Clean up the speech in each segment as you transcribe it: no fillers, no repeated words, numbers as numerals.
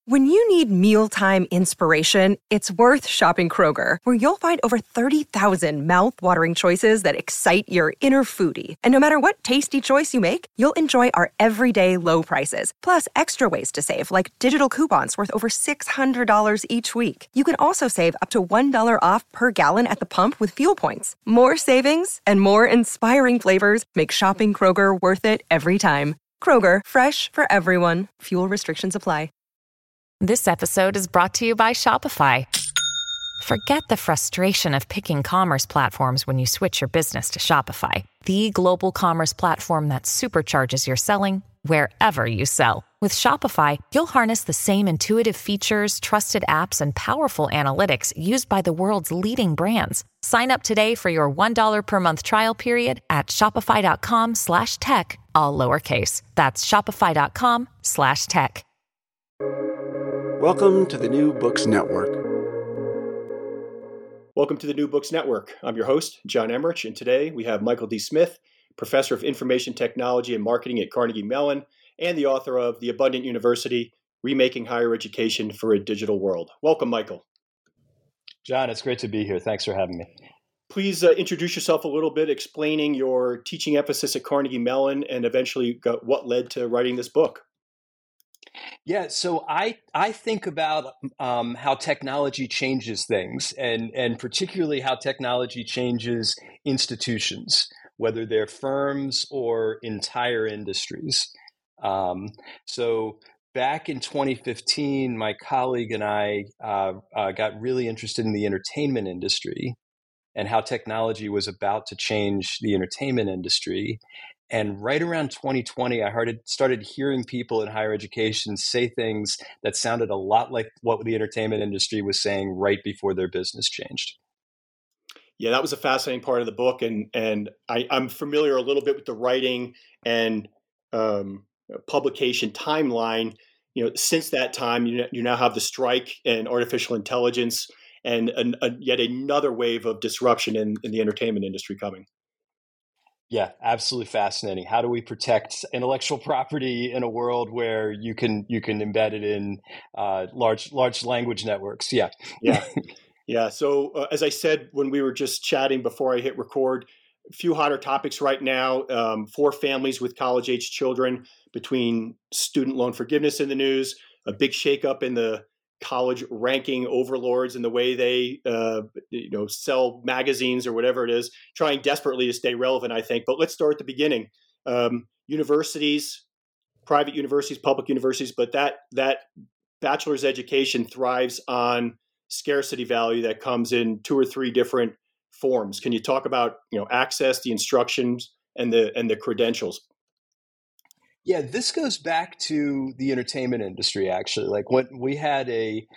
When you need mealtime inspiration, it's worth shopping Kroger, where you'll find over 30,000 mouth-watering choices that excite your inner foodie. And no matter what tasty choice you make, you'll enjoy our everyday low prices, plus extra ways to save, like digital coupons worth over $600 each week. You can also save up to $1 off per gallon at the pump with fuel points. More savings and more inspiring flavors make shopping Kroger worth it every time. Kroger, fresh for everyone. Fuel restrictions apply. This episode is brought to you by Shopify. Forget the frustration of picking commerce platforms when you switch your business to Shopify, the global commerce platform that supercharges your selling wherever you sell. With Shopify, you'll harness the same intuitive features, trusted apps, and powerful analytics used by the world's leading brands. Sign up today for your $1 per month trial period at shopify.com/tech, all lowercase. That's shopify.com/tech. Welcome to the New Books Network. Welcome to the New Books Network. I'm your host, John Emmerich, and today we have Michael D. Smith, Professor of Information Technology and Marketing at Carnegie Mellon, and the author of The Abundant University, Remaking Higher Education for a Digital World. Welcome, Michael. John, it's great to be here. Thanks for having me. Please introduce yourself a little bit, explaining your teaching emphasis at Carnegie Mellon and eventually what led to writing this book. Yeah, so I think about how technology changes things, and particularly how technology changes institutions, whether they're firms or entire industries. So back in 2015, my colleague and I got really interested in the entertainment industry and how technology was about to change the entertainment industry. And right around 2020, I started hearing people in higher education say things that sounded a lot like what the entertainment industry was saying right before their business changed. Yeah, that was a fascinating part of the book, and I'm familiar a little bit with the writing and publication timeline. You know, since that time, you now have the strike and artificial intelligence, and yet another wave of disruption in the entertainment industry coming. Yeah, absolutely fascinating. How do we protect intellectual property in a world where you can embed it in large language networks? Yeah. So as I said when we were just chatting before I hit record, a few hotter topics right now for families with college-age children, between student loan forgiveness in the news, a big shakeup in the college ranking overlords and the way they sell magazines or whatever it is, trying desperately to stay relevant, I think. But let's start at the beginning. Universities, private universities, public universities, but that bachelor's education thrives on scarcity value that comes in 2 or 3 different forms. Can you talk about access, the instructions, and the credentials? Yeah, this goes back to the entertainment industry, actually. Like when we had a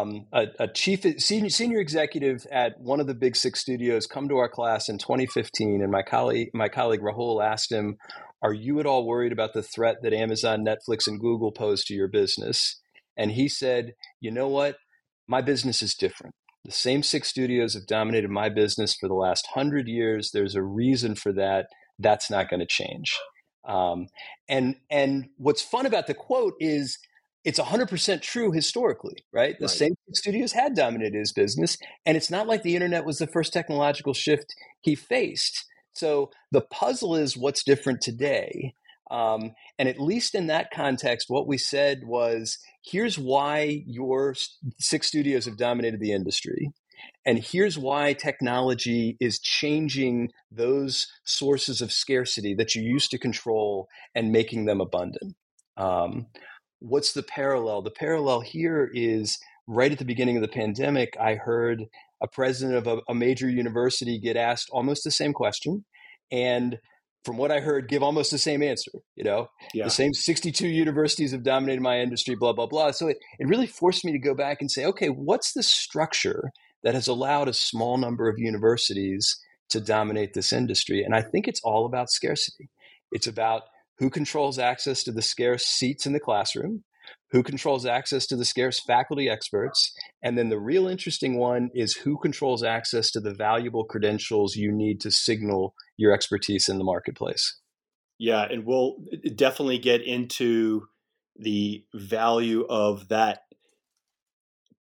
senior executive at one of the big 6 studios come to our class in 2015, and my colleague Rahul asked him, "Are you at all worried about the threat that Amazon, Netflix, and Google pose to your business?" And he said, "You know what? My business is different. The same 6 studios have dominated my business for the last 100 years. There's a reason for that. That's not going to change." And what's fun about the quote is it's 100% true historically, right? The same studios had dominated his business, and it's not like the internet was the first technological shift he faced. So the puzzle is what's different today. And at least in that context, what we said was, here's why your 6 studios have dominated the industry. And here's why technology is changing those sources of scarcity that you used to control and making them abundant. What's the parallel? The parallel here is right at the beginning of the pandemic, I heard a president of a major university get asked almost the same question. And from what I heard, give almost the same answer. The same 62 universities have dominated my industry, blah, blah, blah. So it really forced me to go back and say, okay, what's the structure that has allowed a small number of universities to dominate this industry? And I think it's all about scarcity. It's about who controls access to the scarce seats in the classroom, who controls access to the scarce faculty experts, and then the real interesting one is who controls access to the valuable credentials you need to signal your expertise in the marketplace. Yeah, and we'll definitely get into the value of that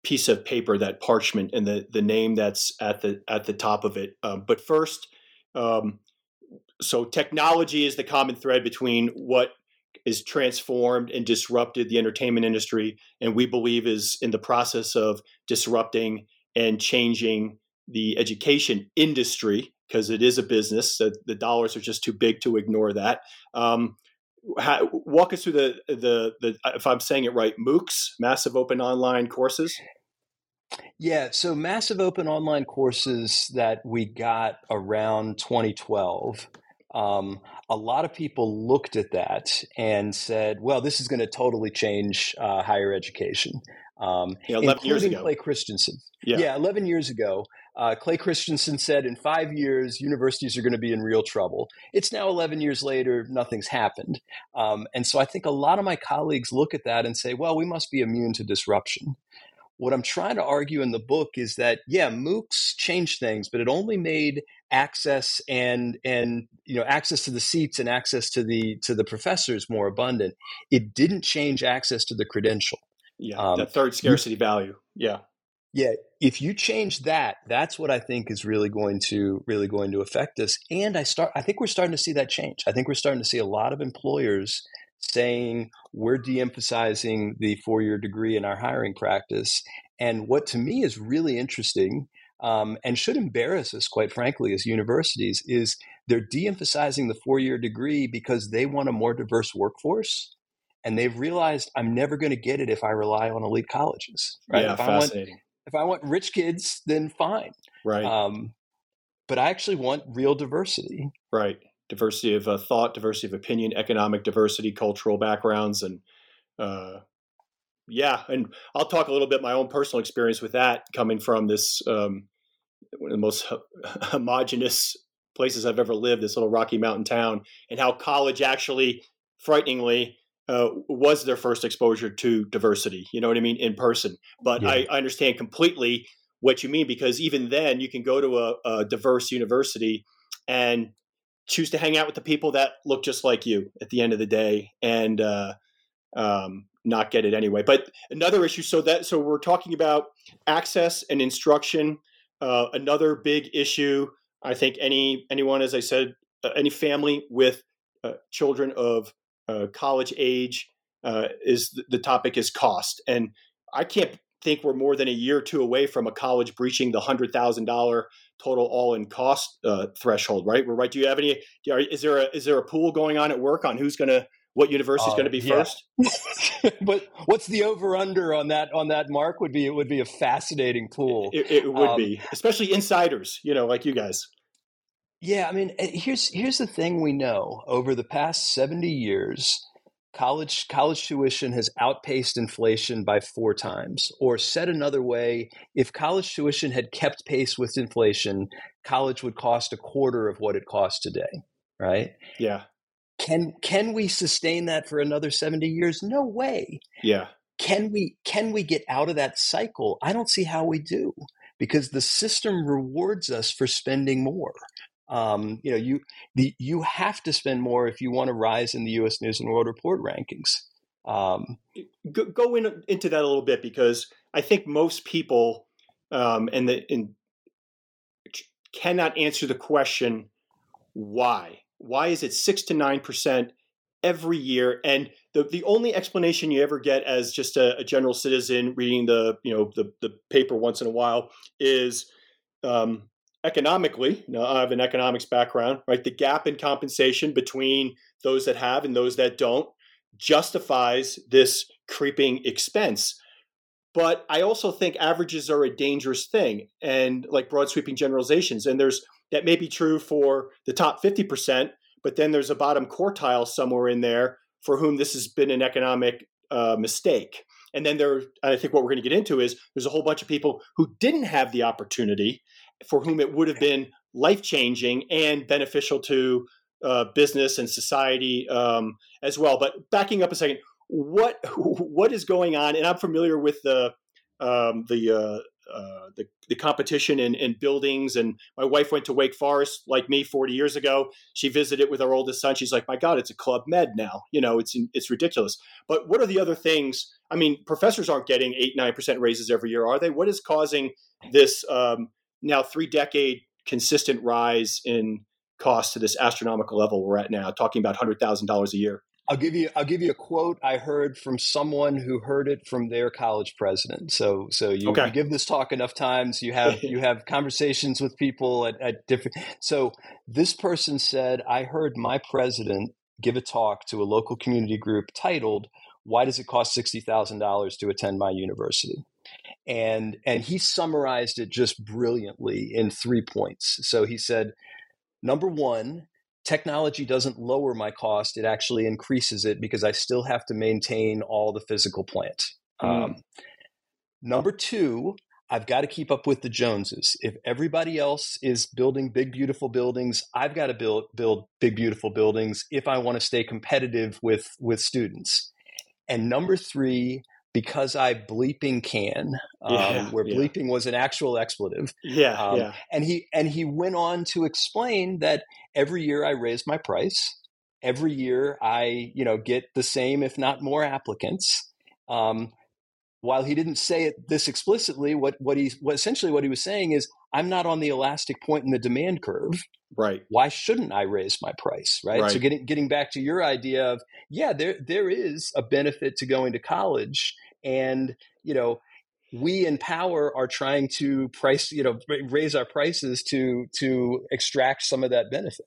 piece of paper, that parchment, and the name that's at the top of it. But first, so technology is the common thread between what is transformed and disrupted the entertainment industry, and we believe is in the process of disrupting and changing the education industry, because it is a business. So the dollars are just too big to ignore that. Walk us through the if I'm saying it right, MOOCs, massive open online courses. Yeah, so massive open online courses that we got around 2012. A lot of people looked at that and said, well, this is going to totally change higher education. 11 years ago. Clay Christensen. Yeah, 11 years ago. Clay Christensen said in 5 years, universities are going to be in real trouble. It's now 11 years later, nothing's happened. And so I think a lot of my colleagues look at that and say, well, we must be immune to disruption. What I'm trying to argue in the book is that, yeah, MOOCs changed things, but it only made access and access to the seats and access to the professors more abundant. It didn't change access to the credential. Yeah, that third scarcity value. Yeah. Yeah, if you change that, that's what I think is really going to affect us. And I think we're starting to see that change. I think we're starting to see a lot of employers saying we're de-emphasizing the 4-year degree in our hiring practice. And what to me is really interesting and should embarrass us, quite frankly, as universities, is they're de-emphasizing the 4-year degree because they want a more diverse workforce. And they've realized I'm never going to get it if I rely on elite colleges. Right? Yeah, fascinating. If I want rich kids, then fine. Right. But I actually want real diversity. Right. Diversity of thought, diversity of opinion, economic diversity, cultural backgrounds. And and I'll talk a little bit my own personal experience with that, coming from this, one of the most homogenous places I've ever lived, this little Rocky Mountain town, and how college actually, frighteningly, was their first exposure to diversity, you know what I mean, in person. But yeah. I understand completely what you mean, because even then you can go to a diverse university and choose to hang out with the people that look just like you at the end of the day, and not get it anyway. But another issue, so we're talking about access and instruction. Another big issue, I think anyone, as I said, any family with children of college age, is the topic is cost. And I can't think we're more than a year or two away from a college breaching the $100,000 total all-in cost threshold, right? We're right. Do you have any? Is there a pool going on at work on what university is going to be first? But what's the over/under on that? On that, Mark, would be a fascinating pool. It would be, especially insiders, like you guys. Yeah, I mean, here's the thing we know. Over the past 70 years, college tuition has outpaced inflation by 4 times. Or said another way, if college tuition had kept pace with inflation, college would cost a quarter of what it costs today, right? Yeah. Can we sustain that for another 70 years? No way. Yeah. Can we get out of that cycle? I don't see how we do, because the system rewards us for spending more. You have to spend more if you want to rise in the U.S. News and World Report rankings. Go into that a little bit, because I think most people cannot answer the question why. Why is it 6 to 9% every year? And the only explanation you ever get as just a general citizen reading the paper once in a while is economically. Now, I have an economics background, right? The gap in compensation between those that have and those that don't justifies this creeping expense. But I also think averages are a dangerous thing, and like broad sweeping generalizations. And that may be true for the top 50%, but then there's a bottom quartile somewhere in there for whom this has been an economic mistake. And then I think what we're going to get into is there's a whole bunch of people who didn't have the opportunity, for whom it would have been life-changing and beneficial to business and society as well. But backing up a second, what is going on? And I'm familiar with the competition in buildings. And my wife went to Wake Forest like me 40 years ago. She visited with our oldest son. She's like, my God, it's a Club Med now. It's ridiculous. But what are the other things? I mean, professors aren't getting 8-9% raises every year, are they? What is causing this now 3-decade consistent rise in cost to this astronomical level we're at now, talking about $100,000 a year? I'll give you a quote I heard from someone who heard it from their college president. So you give this talk enough times, you have conversations with people at different. So this person said, I heard my president give a talk to a local community group titled, "Why does it cost $60,000 to attend my university?" And he summarized it just brilliantly in 3 points. So he said, number one, technology doesn't lower my cost. It actually increases it because I still have to maintain all the physical plant. Number two, I've got to keep up with the Joneses. If everybody else is building big, beautiful buildings, I've got to build big, beautiful buildings if I want to stay competitive with students. And number three, because I bleeping can, bleeping was an actual expletive. And he went on to explain that every year I raise my price. Every year I, get the same, if not more applicants. While he didn't say it this explicitly, what he was saying is, I'm not on the elastic point in the demand curve. Right. Why shouldn't I raise my price? Right. So getting back to your idea of, there is a benefit to going to college, and, we in power are trying to raise our prices to extract some of that benefit.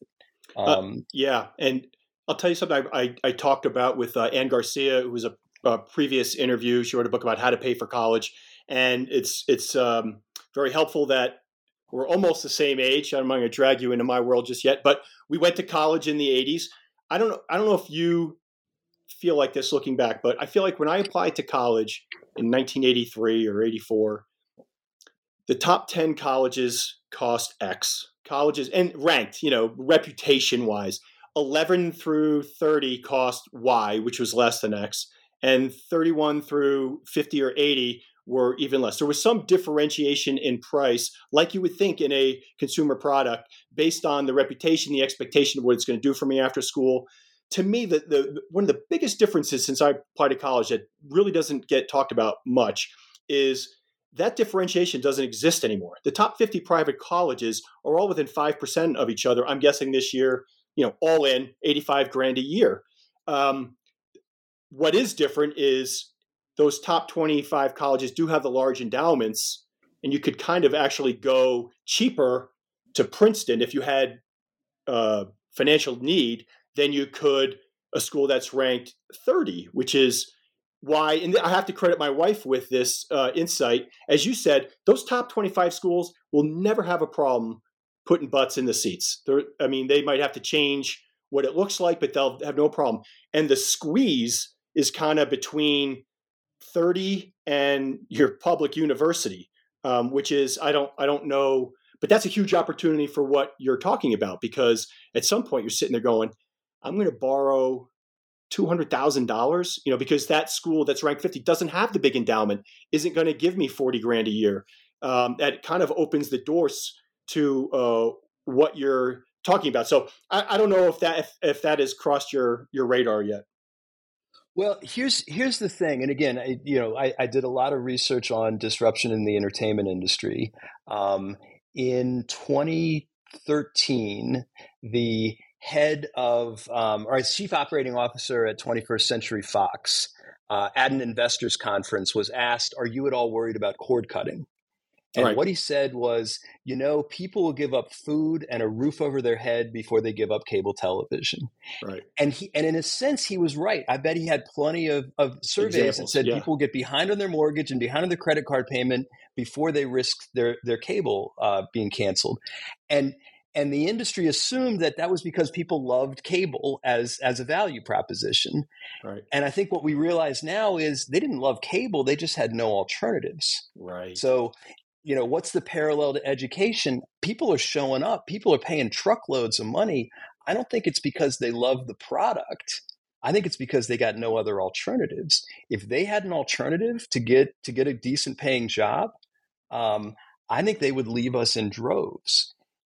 And I'll tell you something I talked about with Ann Garcia, who was a previous interview. She wrote a book about how to pay for college, and it's very helpful that we're almost the same age. I'm not going to drag you into my world just yet, but we went to college in the 80s. I don't know if you feel like this looking back, but I feel like when I applied to college in 1983 or 84, the top 10 colleges cost X. Colleges, and ranked, reputation wise, 11 through 30 cost Y, which was less than X, and 31 through 50 or 80 were even less. There was some differentiation in price, like you would think in a consumer product, based on the reputation, the expectation of what it's going to do for me after school. To me, the one of the biggest differences since I applied to college that really doesn't get talked about much is that differentiation doesn't exist anymore. The top 50 private colleges are all within 5% of each other. I'm guessing this year, all in $85,000 a year. What is different is those top 25 colleges do have the large endowments, and you could kind of actually go cheaper to Princeton if you had financial need than you could a school that's ranked 30, which is why, and I have to credit my wife with this insight. As you said, those top 25 schools will never have a problem putting butts in the seats. They might have to change what it looks like, but they'll have no problem. And the squeeze is kind of between 30 and your public university, which is, I don't know, but that's a huge opportunity for what you're talking about, because at some point you're sitting there going, I'm going to borrow $200,000, because that school that's ranked 50 doesn't have the big endowment, isn't going to give me $40,000 a year. That kind of opens the doors to what you're talking about. So I don't know if that has crossed your radar yet. Well, here's the thing, and again, I did a lot of research on disruption in the entertainment industry. In 2013, the head of, or chief operating officer at 21st Century Fox, at an investors conference, was asked, "Are you at all worried about cord cutting?" And what he said was, people will give up food and a roof over their head before they give up cable television. Right. And in a sense, he was right. I bet he had plenty of surveys that said people get behind on their mortgage and behind on their credit card payment before they risk their cable being canceled. And the industry assumed that was because people loved cable as a value proposition. Right. And I think what we realize now is they didn't love cable. They just had no alternatives. Right. So, what's the parallel to education? People are showing up. People are paying truckloads of money. I don't think it's because they love the product. I think it's because they got no other alternatives. If they had an alternative to get a decent paying job, I think they would leave us in droves.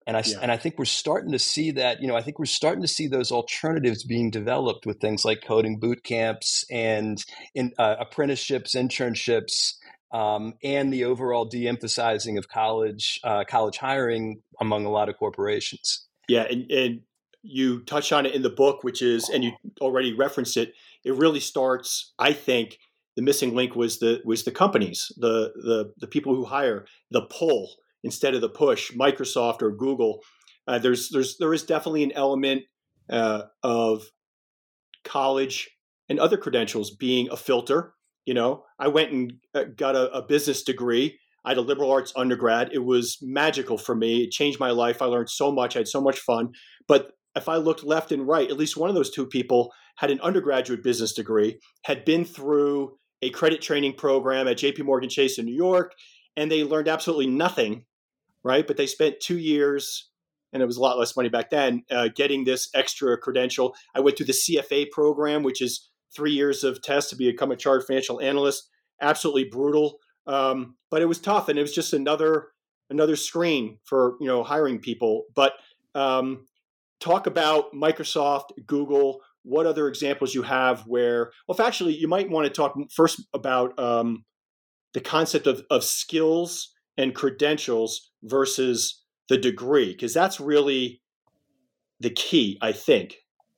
And I think we're starting to see that, I think we're starting to see those alternatives being developed with things like coding boot camps and apprenticeships, internships, and the overall de-emphasizing of college hiring among a lot of corporations. Yeah, and you touch on it in the book, which is, and you already referenced it. It really starts, I think, the missing link was the companies, the people who hire, the pull instead of the push. Microsoft or Google. There is definitely an element of college and other credentials being a filter. I went and got a business degree. I had a liberal arts undergrad. It was magical for me. It changed my life. I learned so much. I had so much fun. But if I looked left and right, at least one of those two people had an undergraduate business degree, had been through a credit training program at JP Morgan Chase in New York, and they learned absolutely nothing, right? But they spent 2 years, and it was a lot less money back then, getting this extra credential. I went through the CFA program, which is 3 years of tests to become a chartered financial analyst. Absolutely brutal. But it was tough, and it was just another screen for hiring people. But talk about Microsoft, Google. What other examples you have where? Well, actually, you might want to talk first about the concept of skills and credentials versus the degree, because that's really the key, I think.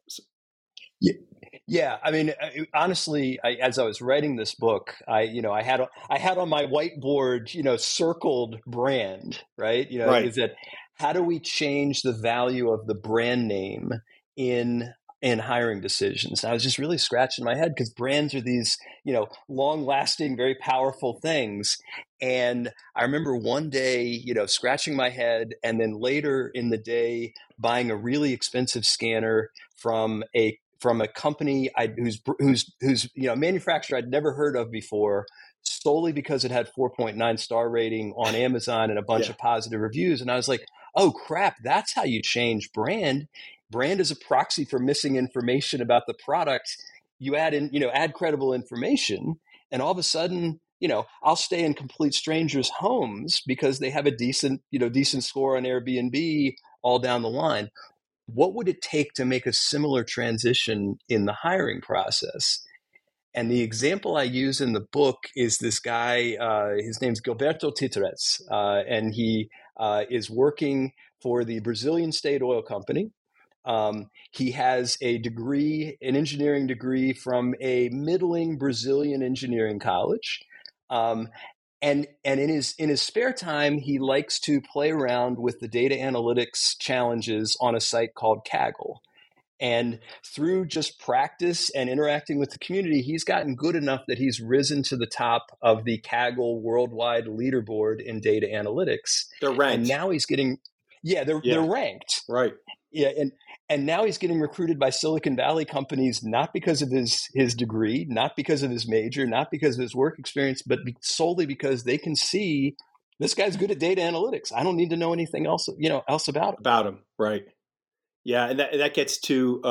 Yeah, I mean, honestly, as I was writing this book, I had on my whiteboard, circled brand, right? Right. Is that how do we change the value of the brand name in hiring decisions? And I was just really scratching my head because brands are these, long-lasting, very powerful things. And I remember one day, scratching my head, and then later in the day, buying a really expensive scanner from a company whose manufacturer I'd never heard of before, solely because it had 4.9 star rating on Amazon and a bunch of positive reviews. And I was like, oh crap, that's how you change brand. Brand is a proxy for missing information about the product. You add credible information, and all of a sudden, I'll stay in complete strangers' homes because they have a decent score on Airbnb all down the line. What would it take to make a similar transition in the hiring process? And the example I use in the book is this guy, his name's Gilberto Titores, and he is working for the Brazilian state oil company. He has an engineering degree from a middling Brazilian engineering college. And in his spare time, he likes to play around with the data analytics challenges on a site called Kaggle. And through just practice and interacting with the community, he's gotten good enough that he's risen to the top of the Kaggle worldwide leaderboard in data analytics. They're ranked. And now he's getting, they're ranked. Right. Yeah, and now he's getting recruited by Silicon Valley companies, not because of his degree, not because of his major, not because of his work experience, but solely because they can see this guy's good at data analytics. I don't need to know anything else, about him. Right? Yeah, and that gets to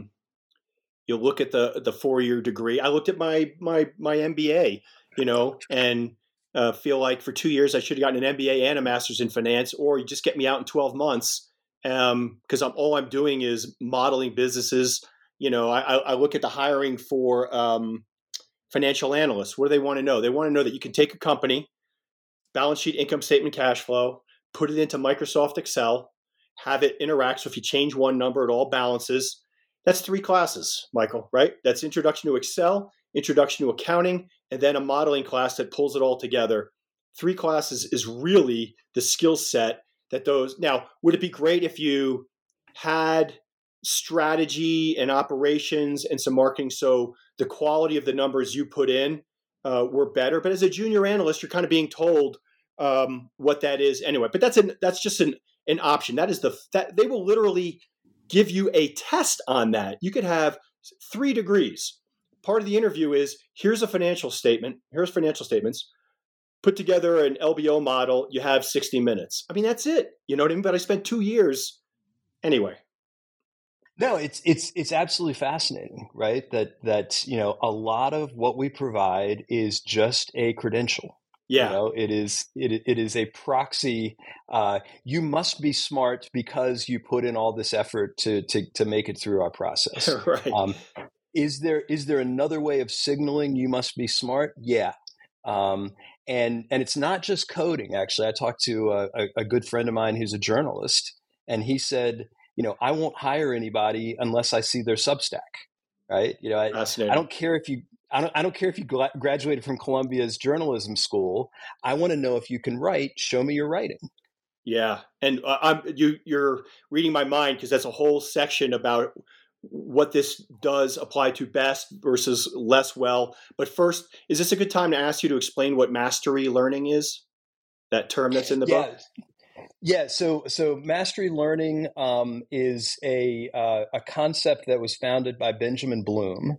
you look at the 4-year degree. I looked at my MBA, and feel like for 2 years I should have gotten an MBA and a master's in finance, or you just get me out in 12 months. Because all I'm doing is modeling businesses. I look at the hiring for financial analysts. What do they want to know? They want to know that you can take a company, balance sheet, income statement, cash flow, put it into Microsoft Excel, have it interact. So if you change one number, it all balances. That's 3 classes, Michael, right? That's introduction to Excel, introduction to accounting, and then a modeling class that pulls it all together. 3 classes is really the skill set that those. Now, would it be great if you had strategy and operations and some marketing so the quality of the numbers you put in were better? But as a junior analyst, you're kind of being told what that is anyway. But that's just an option. That is that they will literally give you a test on that. You could have 3 degrees. Part of the interview is here's a financial statement. Here's financial statements. Put together an LBO model, you have 60 minutes. I mean, that's it. You know what I mean? But I spent 2 years anyway. No, it's absolutely fascinating, right? That a lot of what we provide is just a credential, Yeah. It is a proxy. You must be smart because you put in all this effort to make it through our process. Right. Is there another way of signaling you must be smart? Yeah. And it's not just coding. Actually, I talked to a good friend of mine who's a journalist, and he said, I won't hire anybody unless I see their Substack. Right? I don't care if you I don't care if you graduated from Columbia's journalism school. I want to know if you can write. Show me your writing. Yeah, and you're reading my mind, because that's a whole section about what this does apply to best versus less well. But first, is this a good time to ask you to explain what mastery learning is? That term that's in the book? Yeah. So mastery learning is a concept that was founded by Benjamin Bloom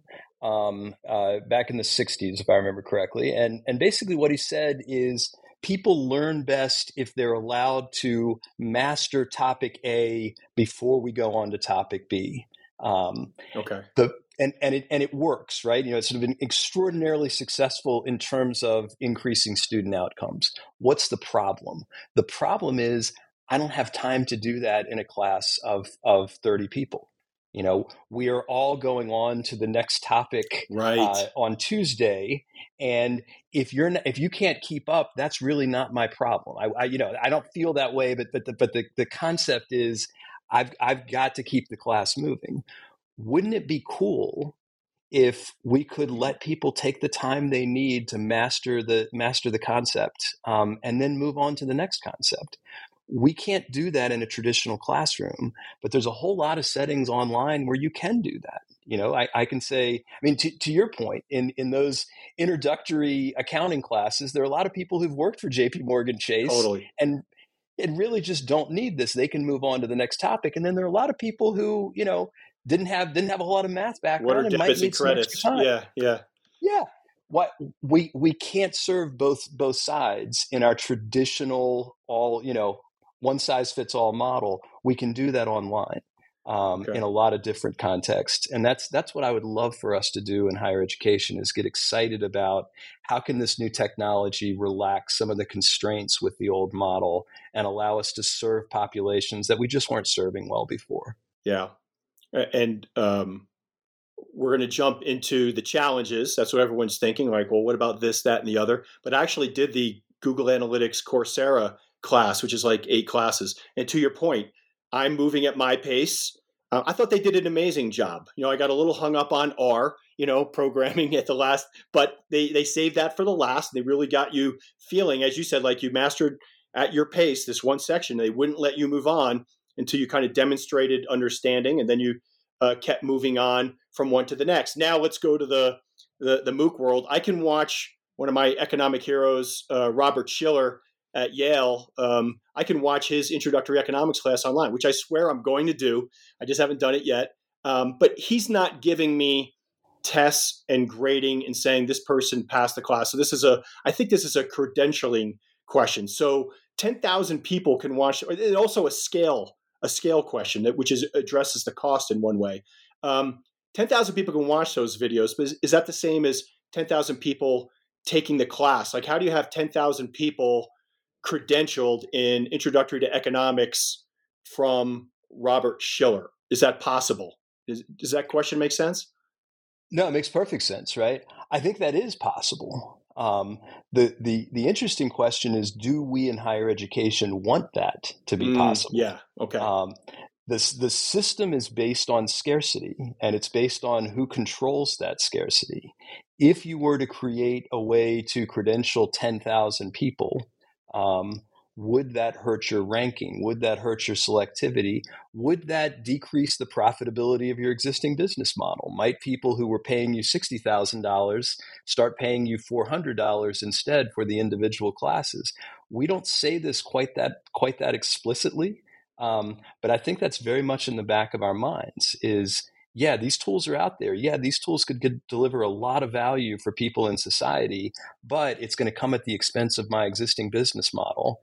back in the 60s, if I remember correctly. And basically what he said is people learn best if they're allowed to master topic A before we go on to topic B. Okay. And it works, right? It's sort of been extraordinarily successful in terms of increasing student outcomes. What's the problem? The problem is I don't have time to do that in a class of 30 people. We are all going on to the next topic on Tuesday, and if you can't keep up, that's really not my problem. I don't feel that way, but the concept is I've got to keep the class moving. Wouldn't it be cool if we could let people take the time they need to master the concept and then move on to the next concept? We can't do that in a traditional classroom, but there's a whole lot of settings online where you can do that. I can say, to your point, in those introductory accounting classes, there are a lot of people who've worked for JP Morgan Chase. Totally. And really just don't need this. They can move on to the next topic. And then there are a lot of people who, didn't have a whole lot of math background. What are and debits might need and credits? Some extra time. Yeah. What we can't serve both sides in our traditional one size fits all model. We can do that online in a lot of different contexts, and that's what I would love for us to do in higher education, is get excited about how can this new technology relax some of the constraints with the old model and allow us to serve populations that we just weren't serving well before. Yeah. And we're going to jump into the challenges. That's what everyone's thinking. Like, well, what about this, that, and the other? But I actually did the Google Analytics Coursera class, which is like 8 classes. And to your point, I'm moving at my pace. I thought they did an amazing job. I got a little hung up on R, programming at the last, but they saved that for the last. They really got you feeling, as you said, like you mastered at your pace this one section. They wouldn't let you move on until you kind of demonstrated understanding, and then you kept moving on from one to the next. Now let's go to the MOOC world. I can watch one of my economic heroes, Robert Shiller at Yale. I can watch his introductory economics class online, which I swear I'm going to do. I just haven't done it yet. But he's not giving me tests and grading and saying this person passed the class. So I think this is a credentialing question. So 10,000 people can watch, and also a scale question which addresses the cost in one way. 10,000 people can watch those videos, but is that the same as 10,000 people taking the class? Like, how do you have 10,000 people credentialed in Introductory to Economics from Robert Shiller? Is that possible? Does that question make sense? No, it makes perfect sense, right? I think that is possible. The interesting question is, do we in higher education want that to be possible? Yeah. Okay. The system is based on scarcity, and it's based on who controls that scarcity. If you were to create a way to credential 10,000 people, would that hurt your ranking? Would that hurt your selectivity? Would that decrease the profitability of your existing business model? Might people who were paying you $60,000 start paying you $400 instead for the individual classes? We don't say this quite that explicitly, but I think that's very much in the back of our minds is, yeah, these tools are out there. Yeah, these tools could deliver a lot of value for people in society, but it's going to come at the expense of my existing business model.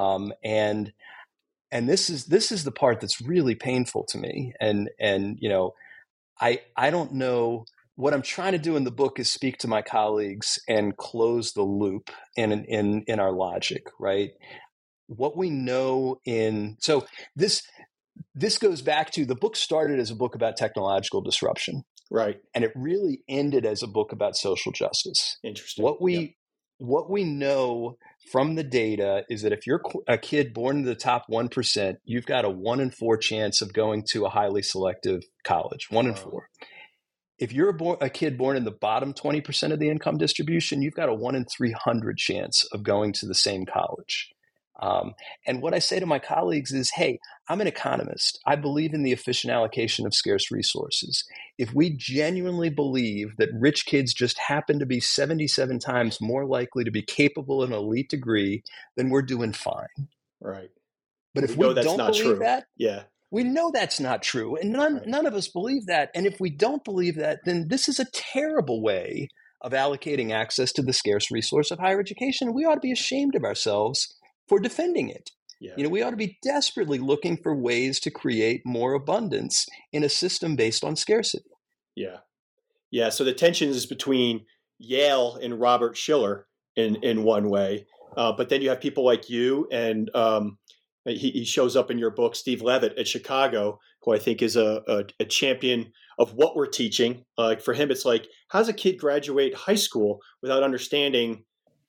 And this is the part that's really painful to me. And I don't know what I'm trying to do in the book is speak to my colleagues and close the loop in our logic, right? What we know so this goes back to the book started as a book about technological disruption. Right. And it really ended as a book about social justice. Interesting. What we know from the data is that if you're a kid born in the top 1%, you've got a 1 in 4 chance of going to a highly selective college, 1 in 4. If you're a kid born in the bottom 20% of the income distribution, you've got a 1 in 300 chance of going to the same college. And what I say to my colleagues is, hey, I'm an economist. I believe in the efficient allocation of scarce resources. If we genuinely believe that rich kids just happen to be 77 times more likely to be capable of an elite degree, then we're doing fine. Right. But if we don't believe that, yeah, we know that's not true. And none of us believe that. And if we don't believe that, then this is a terrible way of allocating access to the scarce resource of higher education. We ought to be ashamed of ourselves for defending it. Yeah. We ought to be desperately looking for ways to create more abundance in a system based on scarcity. Yeah. Yeah. So the tension is between Yale and Robert Shiller in one way. But then you have people like you and he shows up in your book, Steve Levitt at Chicago, who I think is a champion of what we're teaching. For him, it's like, how does a kid graduate high school without understanding,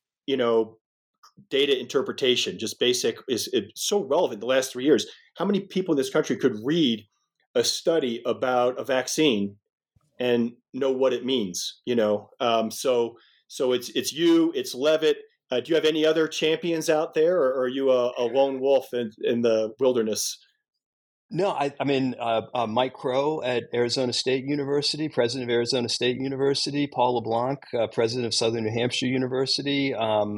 data interpretation, just basic, is so relevant the last 3 years. How many people in this country could read a study about a vaccine and know what it means? So it's you, it's Levitt. Do you have any other champions out there, or are you a lone wolf in the wilderness? No, I mean, Mike Crow at Arizona State University, president of Arizona State University, Paul LeBlanc, president of Southern New Hampshire University,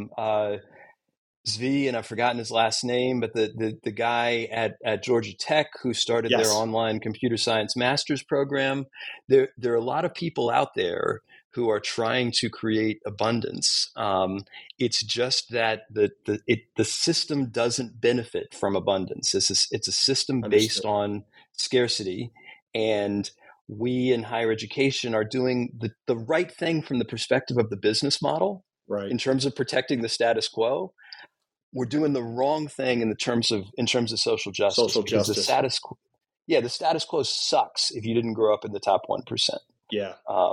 Zvi, and I've forgotten his last name, but the guy at Georgia Tech who started their online computer science master's program. There are a lot of people out there who are trying to create abundance. It's just that the system doesn't benefit from abundance. It's a system based on scarcity, and we in higher education are doing the right thing from the perspective of the business model, right, in terms of protecting the status quo. We're doing the wrong thing in terms of social justice. Social justice. The status quo sucks if you didn't grow up in the top 1%. Yeah.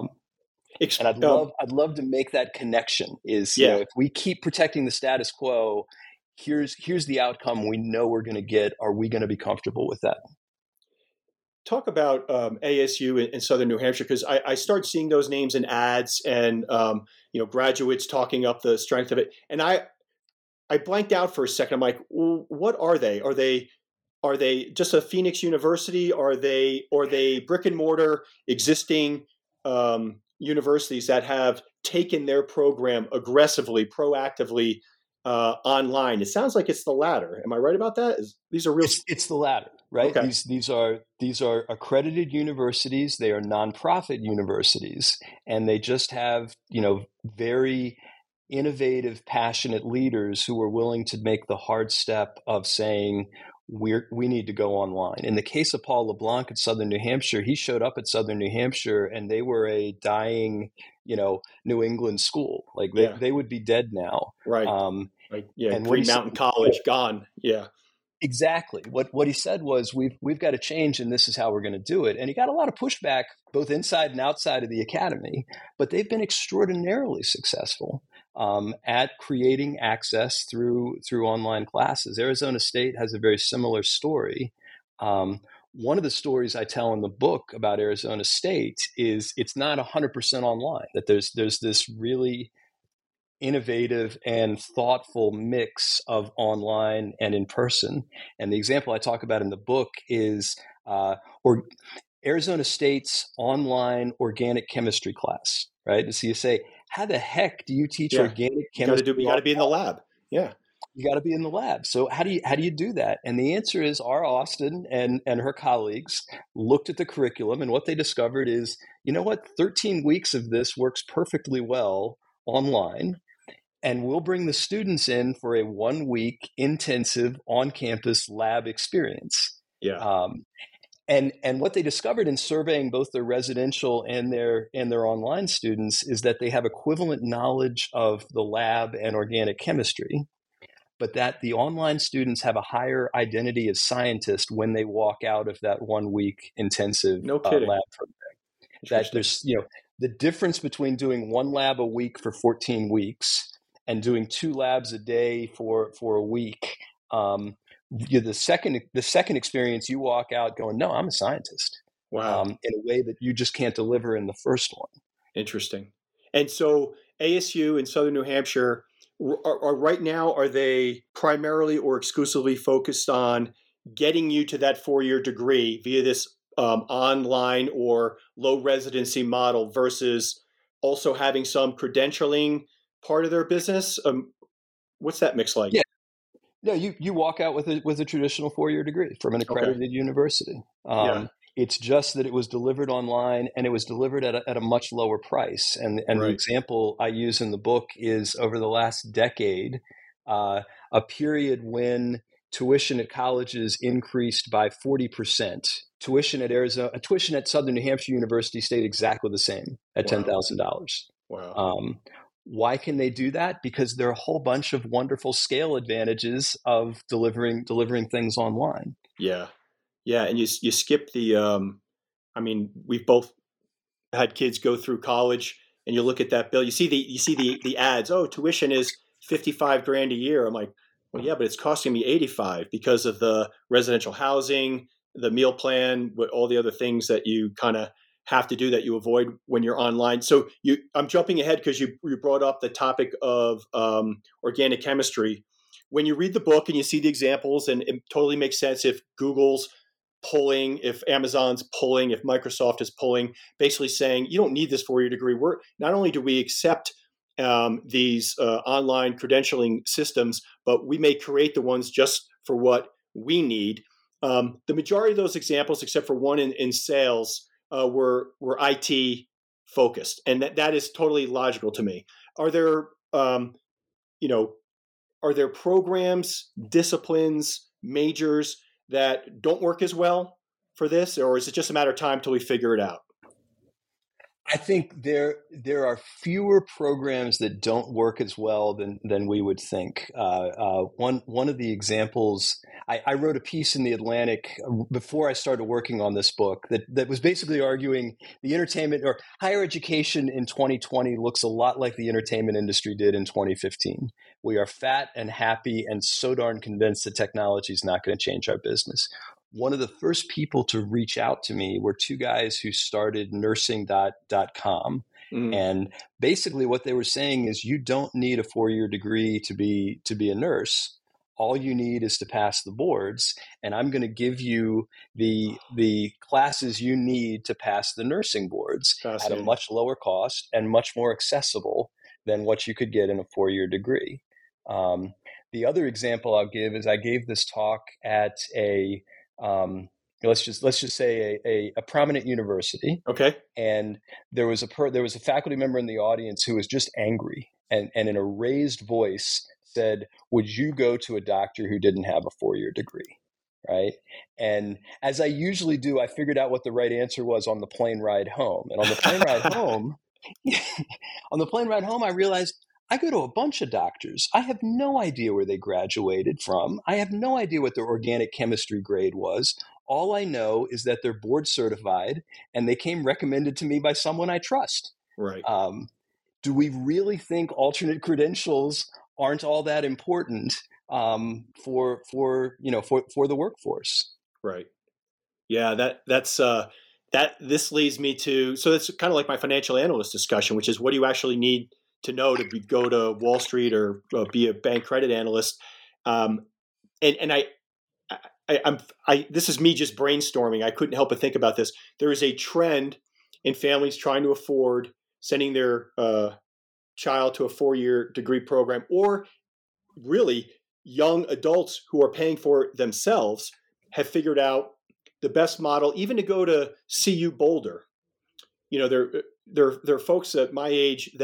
And I'd love to make that connection. If we keep protecting the status quo, here's the outcome we know we're going to get. Are we going to be comfortable with that? Talk about ASU in Southern New Hampshire, because I start seeing those names in ads and graduates talking up the strength of it, and I blanked out for a second. I'm like, well, what are they? Are they just a Phoenix University? Are they brick and mortar existing universities that have taken their program aggressively, proactively online? It sounds like it's the latter. Am I right about that? These are real. It's the latter, right? Okay. These are accredited universities. They are nonprofit universities, and they just have very innovative, passionate leaders who are willing to make the hard step of saying we need to go online. In the case of Paul LeBlanc at Southern New Hampshire, he showed up at Southern New Hampshire and they were a dying, New England school. Like they would be dead now. Right. Yeah. And Green Mountain College gone. Yeah. Exactly. What he said was, we've got to change, and this is how we're going to do it. And he got a lot of pushback both inside and outside of the academy, but they've been extraordinarily successful at creating access through online classes. Arizona State has a very similar story. One of the stories I tell in the book about Arizona State is it's not 100% online, that there's this really innovative and thoughtful mix of online and in person. And the example I talk about in the book is Arizona State's online organic chemistry class, right? So you say, how the heck do you teach organic chemistry? You got to be in the lab. Yeah. You got to be in the lab. So how do you do that? And the answer is R. Austin and her colleagues looked at the curriculum, and what they discovered is, 13 weeks of this works perfectly well online. And we'll bring the students in for a 1-week intensive on-campus lab experience. Yeah. And what they discovered in surveying both their residential and their online students is that they have equivalent knowledge of the lab and organic chemistry, but that the online students have a higher identity as scientists when they walk out of that 1 week intensive No kidding. lab program. That there's, the difference between doing one lab a week for 14 weeks and doing 2 labs a day for a week. The second experience, you walk out going, no, I'm a scientist. Wow. In a way that you just can't deliver in the first one. Interesting. And so ASU in Southern New Hampshire are right now, are they primarily or exclusively focused on getting you to that 4-year degree via this online or low residency model versus also having some credentialing part of their business? What's that mix like? Yeah. No, you walk out with a traditional 4-year degree from an accredited university. It's just that it was delivered online and it was delivered at a much lower price. And the example I use in the book is over the last decade, a period when tuition at colleges increased by 40%. Tuition at Southern New Hampshire University stayed exactly the same at $10,000. Wow. Why can they do that? Because there are a whole bunch of wonderful scale advantages of delivering things online. Yeah. And you skip the, we've both had kids go through college, and you look at that bill, you see the ads. Oh, tuition is $55,000 a year. I'm like, well, yeah, but it's costing me $85,000 because of the residential housing, the meal plan, all the other things that you kind of have to do that you avoid when you're online. So I'm jumping ahead because you brought up the topic of organic chemistry. When you read the book and you see the examples, and it totally makes sense if Google's pulling, if Amazon's pulling, if Microsoft is pulling, basically saying, you don't need this 4-year degree. We're not only do we accept these online credentialing systems, but we may create the ones just for what we need. The majority of those examples, except for one in sales, were IT focused, and that is totally logical to me. Are there programs, disciplines, majors that don't work as well for this, or is it just a matter of time till we figure it out? I think there are fewer programs that don't work as well than we would think. One of the examples, I wrote a piece in the Atlantic before I started working on this book that was basically arguing the entertainment or higher education in 2020 looks a lot like the entertainment industry did in 2015. We are fat and happy and so darn convinced that technology is not going to change our business. One of the first people to reach out to me were 2 guys who started nursing.com. And basically what they were saying is you don't need a 4-year degree to be a nurse. All you need is to pass the boards. And I'm going to give you the classes you need to pass the nursing boards at a much lower cost and much more accessible than what you could get in a 4-year degree. The other example I'll give is I gave this talk at a let's just say a prominent university. Okay. And there was a faculty member in the audience who was just angry and in a raised voice said, would you go to a doctor who didn't have a 4-year degree? Right. And as I usually do, I figured out what the right answer was on the plane ride home. And on the plane ride home, I realized I go to a bunch of doctors. I have no idea where they graduated from. I have no idea what their organic chemistry grade was. All I know is that they're board certified and they came recommended to me by someone I trust. Right. Do we really think alternate credentials aren't all that important for the workforce? Right. Yeah. This leads me to, so it's kind of like my financial analyst discussion, which is what do you actually need to know to go to Wall Street or be a bank credit analyst. And this is me just brainstorming. I couldn't help but think about this. There is a trend in families trying to afford sending their child to a 4-year degree program, or really young adults who are paying for it themselves have figured out the best model, even to go to CU Boulder. There are folks at my age that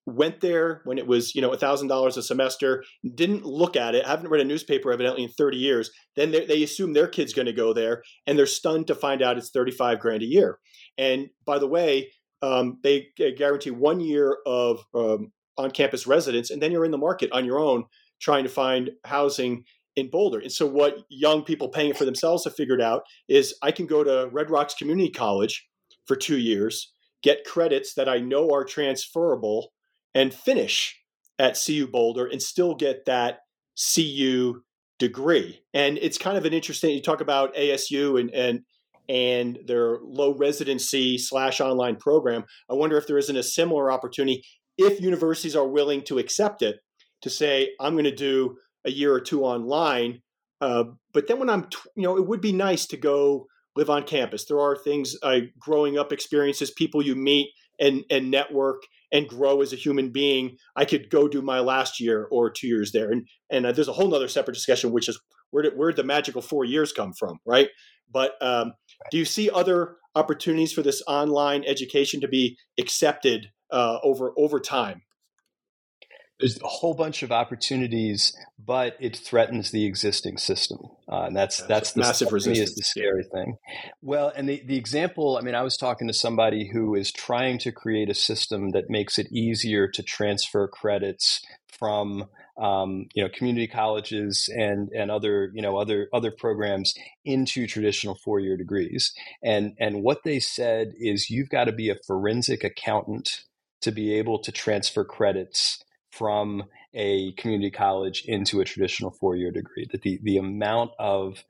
went there when it was, $1,000 a semester, didn't look at it, haven't read a newspaper evidently in 30 years. Then they assume their kid's going to go there, and they're stunned to find out it's 35 grand a year. And by the way, they guarantee 1 year of on-campus residence, and then you're in the market on your own trying to find housing in Boulder. And so what young people paying for themselves have figured out is I can go to Red Rocks Community College for 2 years, get credits that I know are transferable, and finish at CU Boulder and still get that CU degree. And it's kind of an interesting, you talk about ASU and their low residency / online program. I wonder if there isn't a similar opportunity if universities are willing to accept it, to say, I'm going to do a year or two online. But then when it would be nice to go live on campus. There are things, growing up experiences, people you meet and network and grow as a human being. I could go do my last year or 2 years there. And there's a whole nother separate discussion, which is where did the magical 4 years come from, right? But do you see other opportunities for this online education to be accepted over time? There's a whole bunch of opportunities, but it threatens the existing system, and that's the massive resistance. Is the scary thing. Well, and the example, I was talking to somebody who is trying to create a system that makes it easier to transfer credits from community colleges and other other programs into traditional 4-year degrees. And what they said is you've got to be a forensic accountant to be able to transfer credits from a community college into a traditional 4-year degree. That the amount of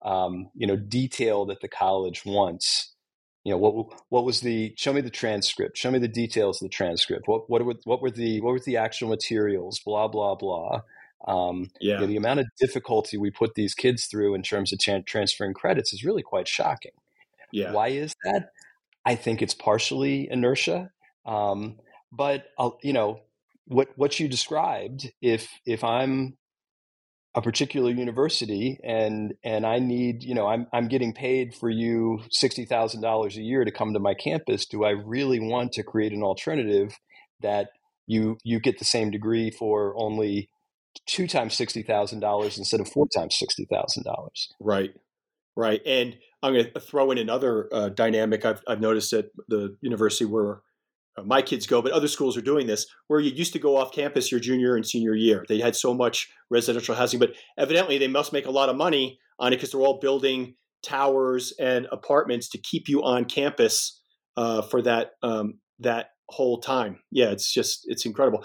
detail that the college wants. What was the? Show me the transcript. Show me the details of the transcript. What were the actual materials? Blah blah blah. The amount of difficulty we put these kids through in terms of transferring credits is really quite shocking. Yeah. Why is that? I think it's partially inertia, but what you described, if I'm a particular university and I need, I'm getting paid for you $60,000 a year to come to my campus, do I really want to create an alternative that you get the same degree for only 2 times $60,000 instead of 4 times $60,000? Right. And I'm going to throw in another dynamic I've noticed at the university where my kids go, but other schools are doing this, where you used to go off campus your junior and senior year. They had so much residential housing, but evidently they must make a lot of money on it because they're all building towers and apartments to keep you on campus for that whole time. Yeah, it's incredible.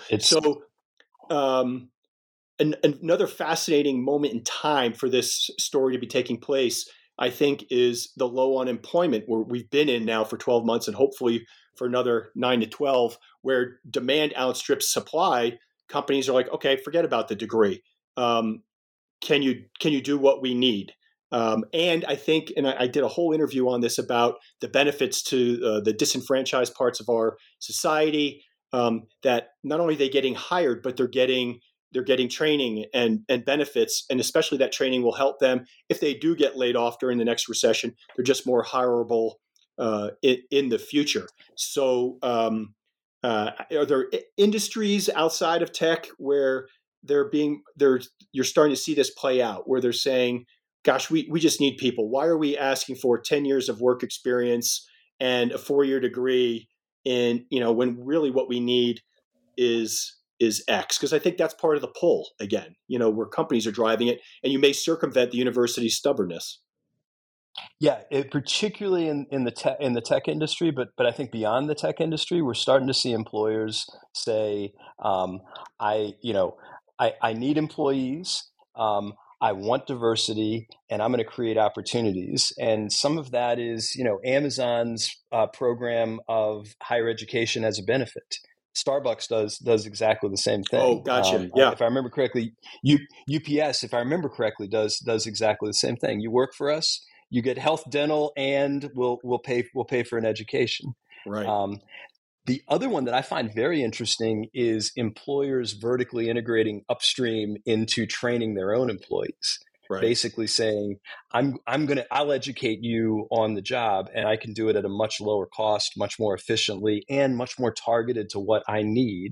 Another fascinating moment in time for this story to be taking place, I think, is the low unemployment where we've been in now for 12 months and hopefully for another 9 to 12, where demand outstrips supply. Companies are like, okay, forget about the degree. Can you do what we need? And I think, and I did a whole interview on this about the benefits to the disenfranchised parts of our society, that not only are they getting hired, but they're getting training and benefits, and especially that training will help them if they do get laid off during the next recession. They're just more hireable in the future. So are there industries outside of tech where you're starting to see this play out, where they're saying, gosh, we just need people. Why are we asking for 10 years of work experience and a 4-year degree when really what we need is X? Because I think that's part of the pull again, where companies are driving it, and you may circumvent the university's stubbornness. Yeah, particularly in the tech industry, but I think beyond the tech industry, we're starting to see employers say, I need employees, I want diversity, and I'm going to create opportunities. And some of that is, Amazon's program of higher education as a benefit. Starbucks does exactly the same thing. Oh, gotcha. Yeah. If I remember correctly, UPS, if I remember correctly, does exactly the same thing. You work for us, you get health, dental, and we'll pay for an education. Right. The other one that I find very interesting is employers vertically integrating upstream into training their own employees. Right. Basically saying, I'll educate you on the job, and I can do it at a much lower cost, much more efficiently, and much more targeted to what I need.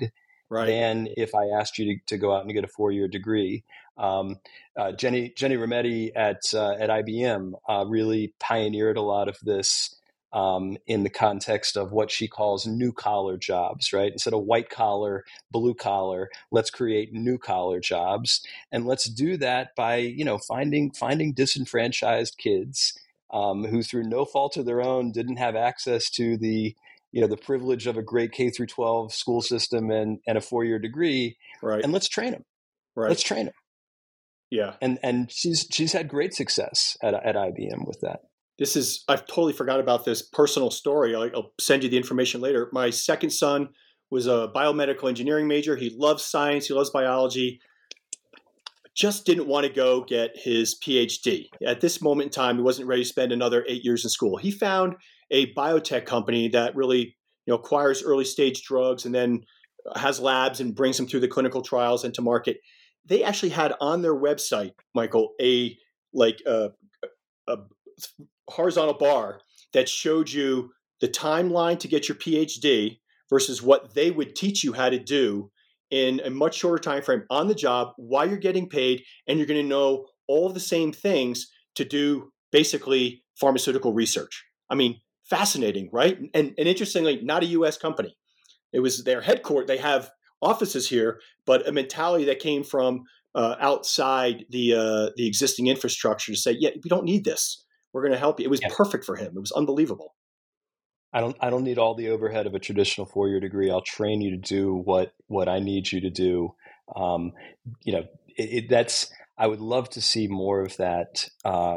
Right. than if I asked you to go out and get a 4-year degree. Jenny Rometty at IBM really pioneered a lot of this in the context of what she calls new collar jobs, right? Instead of white collar, blue collar, let's create new collar jobs, and let's do that by finding disenfranchised kids who, through no fault of their own, didn't have access to the privilege of a great K through 12 school system and a 4-year degree, Right. and let's train them. Right. Let's train them. Yeah. And she's had great success at IBM with that. I've totally forgot about this personal story. I'll send you the information later. My second son was a biomedical engineering major. He loves science. He loves biology. Just didn't want to go get his PhD. At this moment in time, he wasn't ready to spend another 8 years in school. He found a biotech company that really, acquires early stage drugs and then has labs and brings them through the clinical trials and to market. They actually had on their website, Michael, a horizontal bar that showed you the timeline to get your PhD versus what they would teach you how to do in a much shorter time frame on the job while you're getting paid, and you're going to know all of the same things to do basically pharmaceutical research. I mean, fascinating, right? And interestingly, not a U.S. company. It was their headquarters. They have offices here, but a mentality that came from outside the existing infrastructure to say, yeah, we don't need this. We're going to help you. It was perfect for him. It was unbelievable. I don't need all the overhead of a traditional 4-year degree. I'll train you to do what I need you to do. I would love to see more of that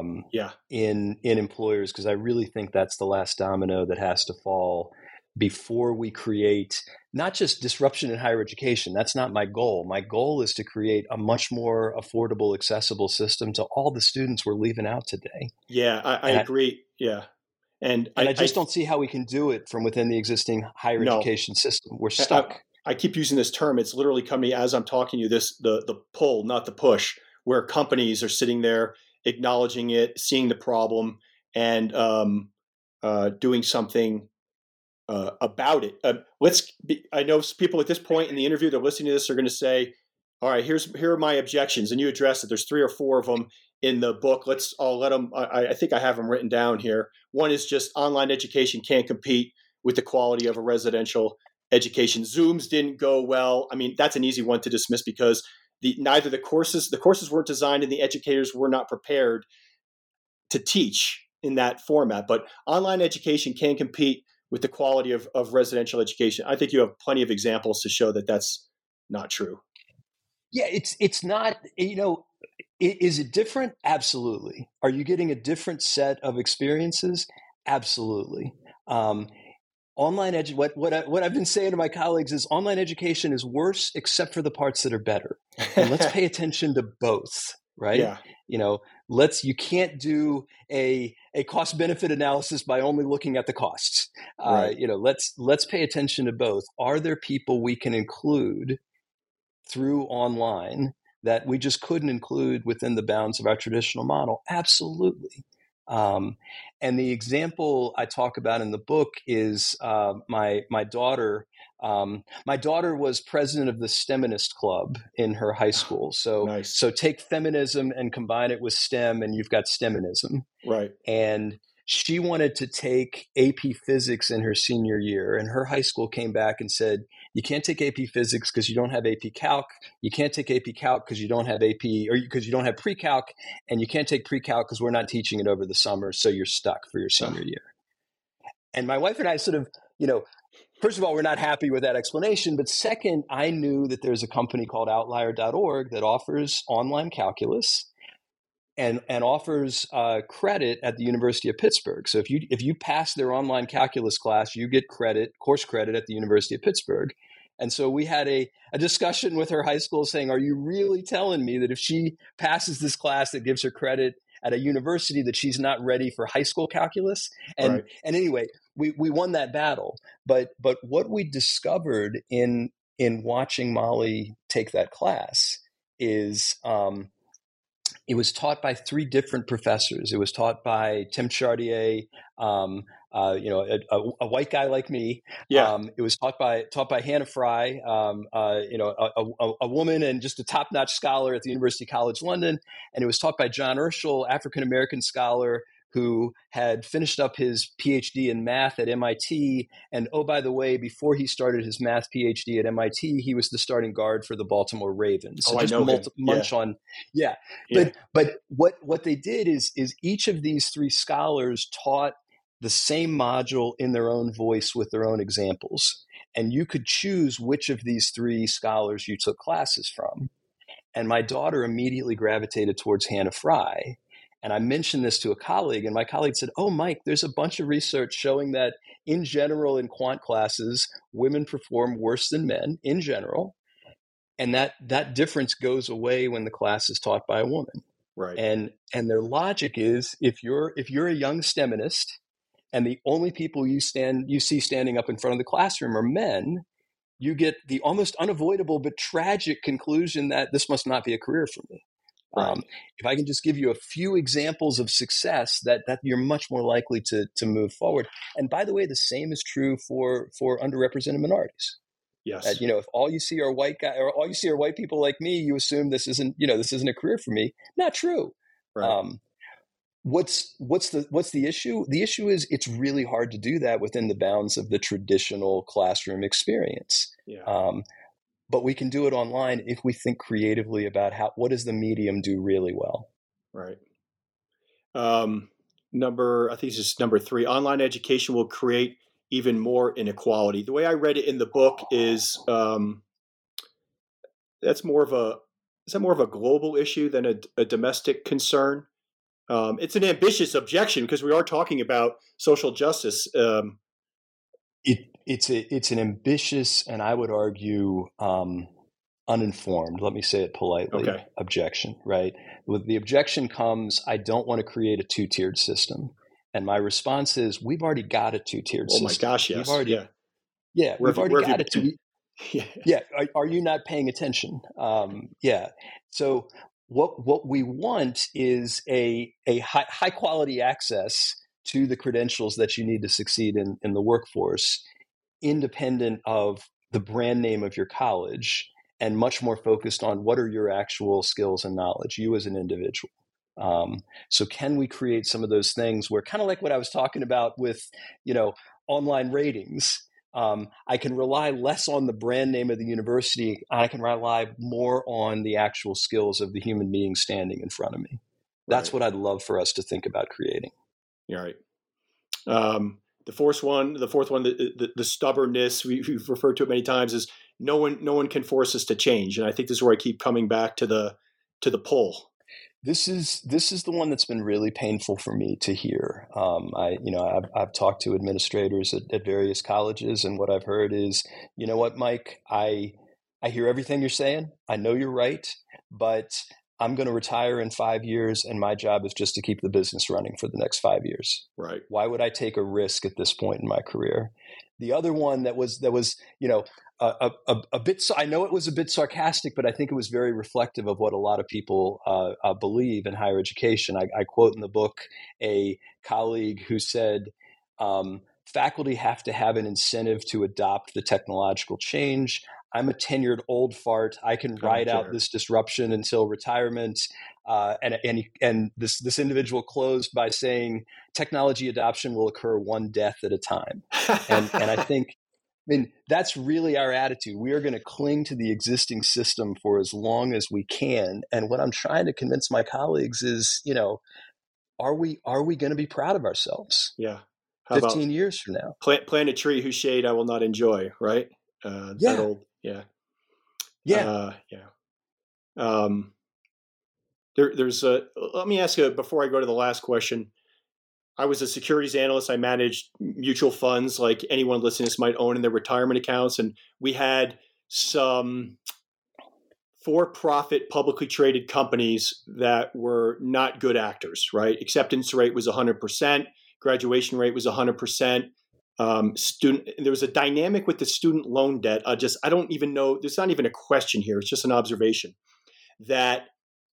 in employers, because I really think that's the last domino that has to fall before we create not just disruption in higher education. That's not my goal. My goal is to create a much more affordable, accessible system to all the students we're leaving out today. Yeah, I agree. Yeah. And I just don't see how we can do it from within the existing higher education system. We're stuck. I keep using this term. It's literally coming as I'm talking to you, the pull, not the push, where companies are sitting there acknowledging it, seeing the problem, and doing something about it. I know people at this point in the interview, they're listening to this, are going to say, all right, here are my objections. And you addressed it. There's 3 or 4 of them in the book. I'll let them, I think I have them written down here. One is just online education can't compete with the quality of a residential education. Zooms didn't go well. I mean, that's an easy one to dismiss because neither the courses weren't designed and the educators were not prepared to teach in that format. But online education can compete with the quality of residential education. I think you have plenty of examples to show that that's not true. Yeah, it's not, is it different? Absolutely. Are you getting a different set of experiences? Absolutely. Online what I've been saying to my colleagues is online education is worse except for the parts that are better. And let's pay attention to both, right? Yeah. You can't do a cost benefit analysis by only looking at the costs. Right. Let's pay attention to both. Are there people we can include through online that we just couldn't include within the bounds of our traditional model? Absolutely. And the example I talk about in the book is my daughter. My daughter was president of the STEMinist Club in her high school. So, nice. So take feminism and combine it with STEM, and you've got STEMinism. Right. And she wanted to take AP Physics in her senior year, and her high school came back and said, you can't take AP Physics because you don't have AP Calc. You can't take AP Calc because you don't have because you don't have Pre-Calc, and you can't take Pre-Calc because we're not teaching it over the summer, so you're stuck for your senior year. And my wife and I sort of, first of all, we're not happy with that explanation, but second, I knew that there's a company called Outlier.org that offers online calculus and offers credit at the University of Pittsburgh. So if you pass their online calculus class, you get course credit at the University of Pittsburgh. And so we had a discussion with her high school saying, are you really telling me that if she passes this class that gives her credit at a university that she's not ready for high school calculus? And anyway, we won that battle. But what we discovered in watching Molly take that class is it was taught by 3 different professors. It was taught by Tim Chartier, a white guy like me. Yeah. It was taught by Hannah Fry, a woman and just a top-notch scholar at the University College London. And it was taught by John Urschel, African-American scholar who had finished up his PhD in math at MIT. And oh, by the way, before he started his math PhD at MIT, he was the starting guard for the Baltimore Ravens. So just I know munch on, yeah. But what they did is each of these three scholars taught the same module in their own voice with their own examples. And you could choose which of these three scholars you took classes from. And my daughter immediately gravitated towards Hannah Fry. And I mentioned this to a colleague, and my colleague said, "Oh, Mike, there's a bunch of research showing that in general in quant classes, women perform worse than men in general. And that difference goes away when the class is taught by a woman." Right. And their logic is if you're a young STEMinist and the only people you see standing up in front of the classroom are men, you get the almost unavoidable but tragic conclusion that this must not be a career for me. Right. If I can just give you a few examples of success, that you're much more likely to move forward. And by the way, the same is true for underrepresented minorities. Yes. If all you see are white guys or all you see are white people like me, you assume this isn't a career for me. Not true. Right. What's the issue? The issue is it's really hard to do that within the bounds of the traditional classroom experience. Yeah. But we can do it online if we think creatively about what does the medium do really well. Right. I think this is number 3. Online education will create even more inequality. The way I read it in the book is that's more of a global issue than a domestic concern. It's an ambitious objection because we are talking about social justice. It's an ambitious and I would argue uninformed, let me say it politely, objection, right? With the objection comes, I don't want to create a 2-tiered system. And my response is, we've already got a 2-tiered system. Oh my gosh, yes. We've already got it. Yeah. Are you not paying attention? Yeah. So what we want is a high quality access to the credentials that you need to succeed in the workforce, independent of the brand name of your college, and much more focused on what are your actual skills and knowledge, you as an individual. So can we create some of those things where, kind of like what I was talking about with, online ratings, I can rely less on the brand name of the university. I can rely more on the actual skills of the human being standing in front of me. That's what I'd love for us to think about creating. You're right. The fourth one, the stubbornness, we've referred to it many times, is no one can force us to change. And I think this is where I keep coming back to the pull. This is the one that's been really painful for me to hear. I've talked to administrators at various colleges, and what I've heard is, you know what, Mike, I hear everything you're saying. I know you're right, but I'm going to retire in 5 years, and my job is just to keep the business running for the next 5 years. Right. Why would I take a risk at this point in my career? The other one that was a bit. I know it was a bit sarcastic, but I think it was very reflective of what a lot of people believe in higher education. I quote in the book a colleague who said, "Faculty have to have an incentive to adopt the technological change. I'm a tenured old fart. I can ride out this disruption until retirement." And this individual closed by saying, "Technology adoption will occur one death at a time." And I think, that's really our attitude. We are going to cling to the existing system for as long as we can. And what I'm trying to convince my colleagues is, are we going to be proud of ourselves? Yeah. 15 years from now. Plant a tree whose shade I will not enjoy, right? That old, yeah. Yeah. Let me ask you, before I go to the last question, I was a securities analyst. I managed mutual funds like anyone listening to this might own in their retirement accounts. And we had some for-profit publicly traded companies that were not good actors, right? Acceptance rate was 100%. Graduation rate was 100%. There was a dynamic with the student loan debt. I don't even know. There's not even a question here. It's just an observation that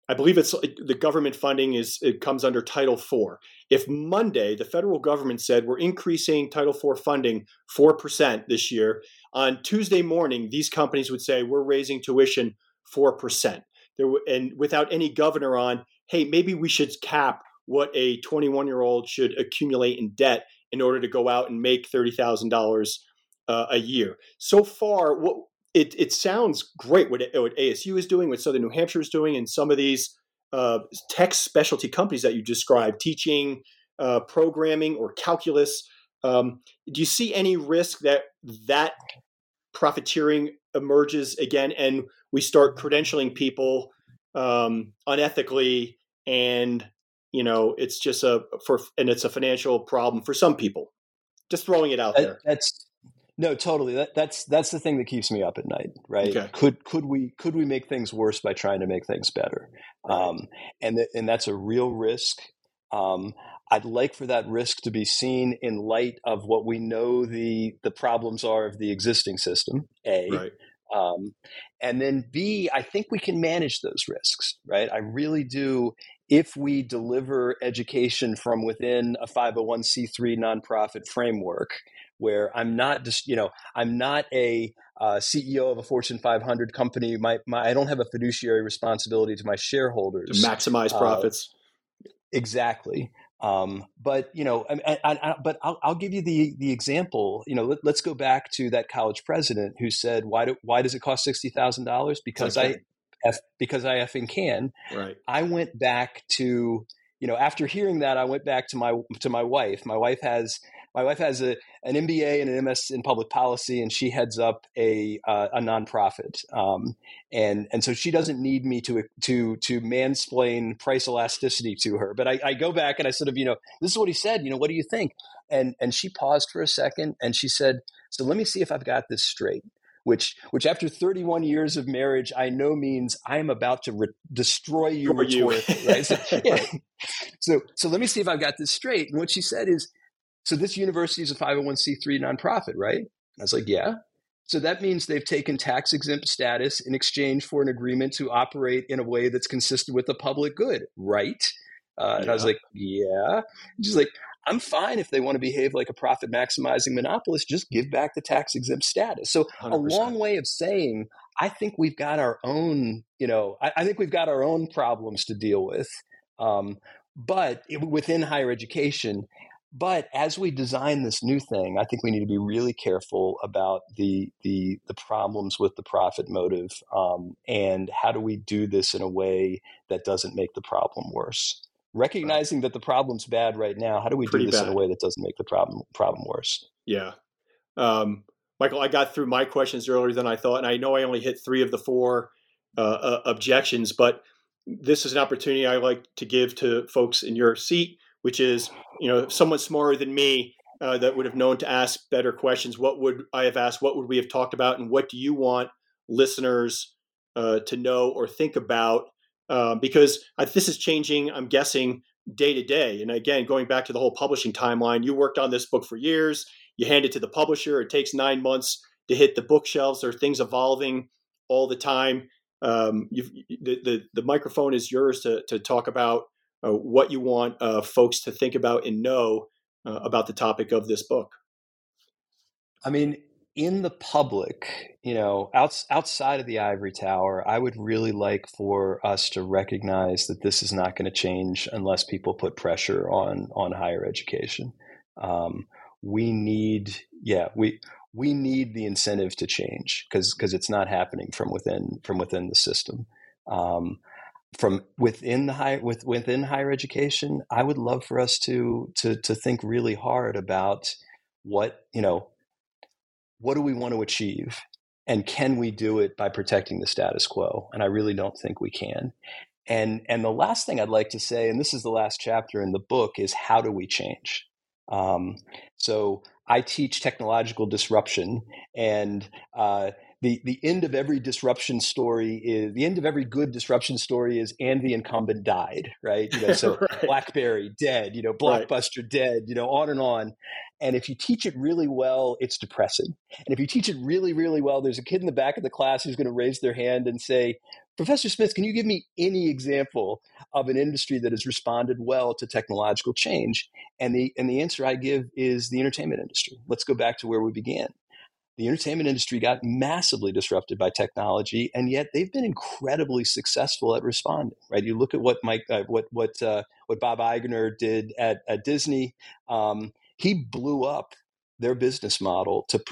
I believe it's the government funding it comes under Title IV. If Monday the federal government said we're increasing Title IV funding 4% this year, on Tuesday morning these companies would say we're raising tuition 4%. And without any governor on, hey, maybe we should cap what a 21-year-old should accumulate in debt in order to go out and make $30,000 a year. So far, it sounds great what ASU is doing, what Southern New Hampshire is doing, and some of these tech specialty companies that you described, teaching programming or calculus. Do you see any risk that profiteering emerges again and we start credentialing people unethically, and it's just it's a financial problem for some people? Just throwing it out there. No, totally. That's the thing that keeps me up at night, right? Okay. Could we make things worse by trying to make things better? Right. And that's a real risk. I'd like for that risk to be seen in light of what we know the problems are of the existing system, A. Right. And then B, I think we can manage those risks, right? I really do. If we deliver education from within a 501c3 nonprofit framework, where I'm not just, I'm not a CEO of a Fortune 500 company. I don't have a fiduciary responsibility to my shareholders To maximize profits. Exactly. But I'll give you the example. Let's go back to that college president who said, "Why does it cost $60,000? Because okay. because I effing can." Right. I went back to after hearing that, I went back to my wife. My wife has an MBA and an MS in public policy, and she heads up a nonprofit. And so she doesn't need me to mansplain price elasticity to her. But I go back and I sort of, this is what he said. What do you think? And she paused for a second and she said, "So let me see if I've got this straight." Which after 31 years of marriage, I know means I am about to destroy you rhetorically, right? So, yeah. So let me see if I've got this straight. And what she said is, "So this university is a 501c3 nonprofit, right?" I was like, "Yeah." "So that means they've taken tax exempt status in exchange for an agreement to operate in a way that's consistent with the public good, right?" And I was like, "Yeah." And she's like, "I'm fine if they want to behave like a profit maximizing monopolist, just give back the tax exempt status." So 100%. A long way of saying, I think we've got our own, I think we've got our own problems to deal with, but within higher education. But as we design this new thing, I think we need to be really careful about the problems with the profit motive, and how do we do this in a way that doesn't make the problem worse. Recognizing that the problem's bad right now, how do we do this in a way that doesn't make the problem worse? Yeah. Michael, I got through my questions earlier than I thought, and I know I only hit 3 of the 4 objections, but this is an opportunity I like to give to folks in your seat, which is, someone smarter than me that would have known to ask better questions. What would I have asked? What would we have talked about? And what do you want listeners to know or think about? Because this is changing, I'm guessing, day to day. And again, going back to the whole publishing timeline, you worked on this book for years. You hand it to the publisher. It takes 9 months to hit the bookshelves. There are things evolving all the time. The microphone is yours to talk about what you want folks to think about and know about the topic of this book. I mean, in the public, outside of the ivory tower, I would really like for us to recognize that this is not going to change unless people put pressure on higher education. We need the incentive to change because it's not happening from within the system. From within higher education, I would love for us to think really hard about what do we want to achieve, and can we do it by protecting the status quo? And I really don't think we can. And the last thing I'd like to say, and this is the last chapter in the book, is how do we change? So I teach technological disruption, and the end of every disruption story is the end of every good disruption story is, and the incumbent died, right? So right. BlackBerry dead, Blockbuster right. dead, on and on. And if you teach it really well, it's depressing. And if you teach it really, really well, there's a kid in the back of the class who's going to raise their hand and say, Professor Smith, can you give me any example of an industry that has responded well to technological change? And the answer I give is the entertainment industry. Let's go back to where we began. The entertainment industry got massively disrupted by technology, and yet they've been incredibly successful at responding. Right? You look at what Bob Iger did at Disney. He blew up their business model to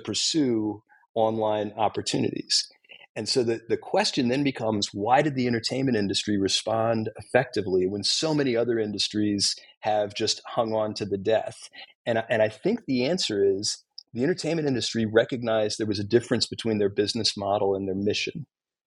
pursue online opportunities. And so the question then becomes, why did the entertainment industry respond effectively when so many other industries have just hung on to the death? And I think the answer is the entertainment industry recognized there was a difference between their business model and their mission.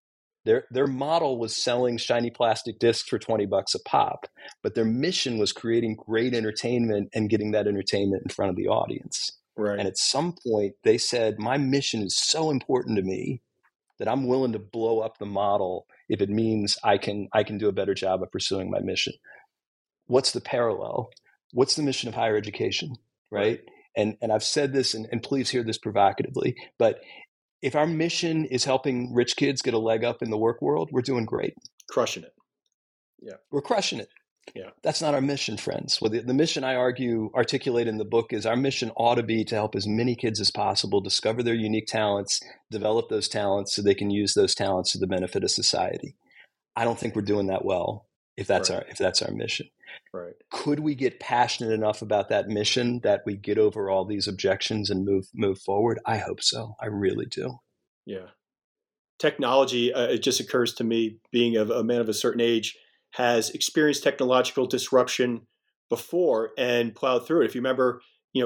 Their model was selling shiny plastic discs for $20 a pop, but their mission was creating great entertainment and getting that entertainment in front of the audience. Right. And at some point, they said, my mission is so important to me that I'm willing to blow up the model if it means I can do a better job of pursuing my mission. What's the parallel? What's the mission of higher education, right? And I've said this, and please hear this provocatively, but if our mission is helping rich kids get a leg up in the work world, we're doing great. Crushing it. Yeah. We're crushing it. Yeah. That's not our mission, friends. Well, the mission I articulate in the book is our mission ought to be to help as many kids as possible discover their unique talents, develop those talents so they can use those talents to the benefit of society. I don't think we're doing that well if that's our mission. Right. Could we get passionate enough about that mission that we get over all these objections and move forward? I hope so. I really do. Yeah. Technology, it just occurs to me, being a man of a certain age, has experienced technological disruption before and plowed through it. If you remember,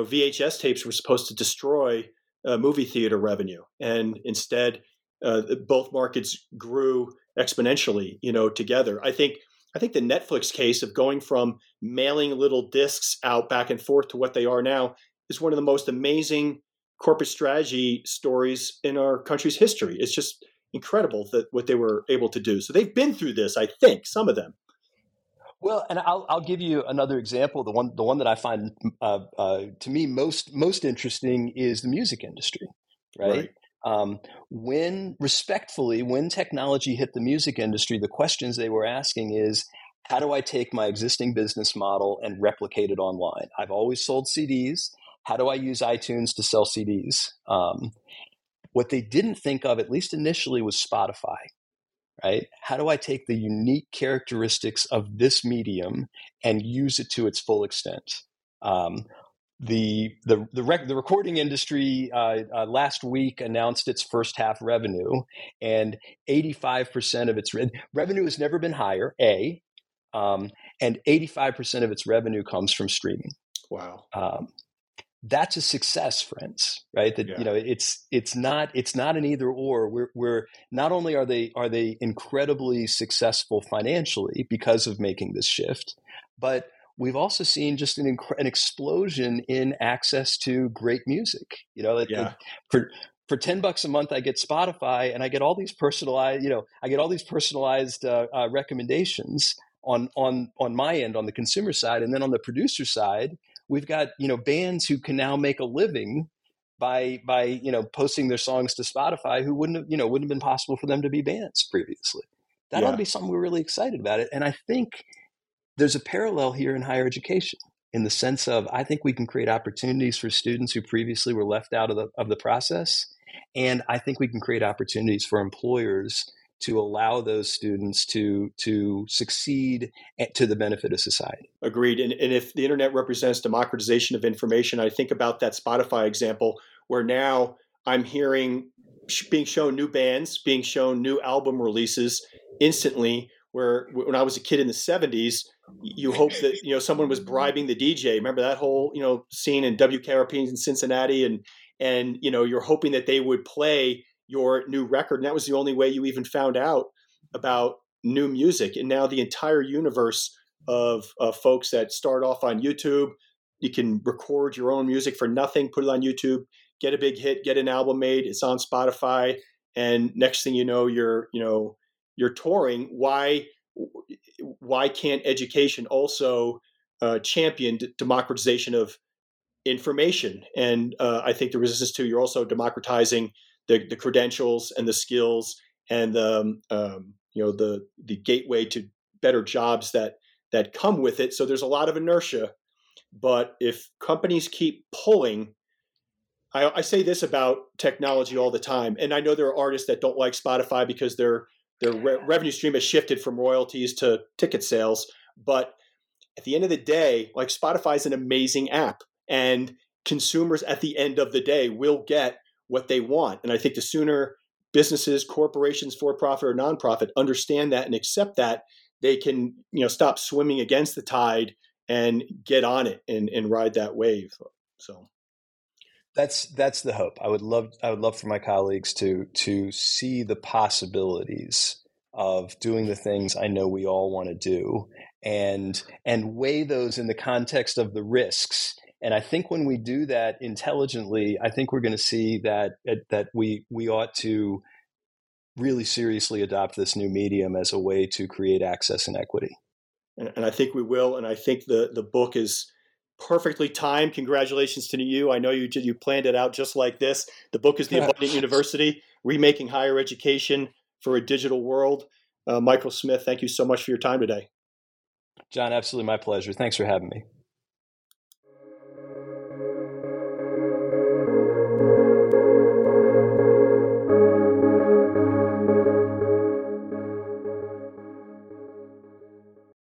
VHS tapes were supposed to destroy movie theater revenue, and instead, both markets grew exponentially, together. I think the Netflix case of going from mailing little discs out back and forth to what they are now is one of the most amazing corporate strategy stories in our country's history. It's just incredible that what they were able to do. So they've been through this, I think, some of them. Well, and I'll give you another example. The one that I find to me most interesting is the music industry, right? When technology hit the music industry, the questions they were asking is, how do I take my existing business model and replicate it online? I've always sold CDs. How do I use iTunes to sell CDs? What they didn't think of, at least initially, was Spotify, right? How do I take the unique characteristics of this medium and use it to its full extent? The recording industry last week announced its first half revenue, and 85% of its revenue has never been higher, and 85% of its revenue comes from streaming. Wow. That's a success, friends, right? It's not an either or. We're not only are they incredibly successful financially because of making this shift, but we've also seen just an explosion in access to great music. For $10 a month, I get Spotify, and I get all these personalized recommendations on my end, on the consumer side, and then on the producer side, we've got bands who can now make a living by posting their songs to Spotify who wouldn't have been possible for them to be bands previously. That ought to be something we're really excited about it. And I think there's a parallel here in higher education in the sense of, I think we can create opportunities for students who previously were left out of the process. And I think we can create opportunities for employers to allow those students to succeed to the benefit of society. Agreed. And if the internet represents democratization of information, I think about that Spotify example where now I'm hearing being shown new bands, being shown new album releases instantly, where when I was a kid in the 70s, you hope that, someone was bribing the DJ. Remember that whole, scene in WKRP in Cincinnati, and you're hoping that they would play your new record. And that was the only way you even found out about new music. And now the entire universe of folks that start off on YouTube, you can record your own music for nothing, put it on YouTube, get a big hit, get an album made. It's on Spotify. And next thing you know, you're touring. Why can't education also champion democratization of information? And I think the resistance to, you're also democratizing the credentials and the skills and the the gateway to better jobs that come with it. So there's a lot of inertia. But if companies keep pulling, I say this about technology all the time, and I know there are artists that don't like Spotify because their revenue stream has shifted from royalties to ticket sales. But at the end of the day, like, Spotify is an amazing app, and consumers at the end of the day will get what they want. And I think the sooner businesses, corporations, for-profit or nonprofit, understand that and accept that, they can, stop swimming against the tide and get on it and ride that wave. So that's the hope. I would love for my colleagues to see the possibilities of doing the things I know we all want to do, and weigh those in the context of the risks. And I think when we do that intelligently, I think we're going to see that we ought to really seriously adopt this new medium as a way to create access and equity. And I think we will. And I think the book is perfectly timed. Congratulations to you. I know you planned it out just like this. The book is The Abundant University, Remaking Higher Education for a Digital World. Michael Smith, thank you so much for your time today. John, absolutely my pleasure. Thanks for having me.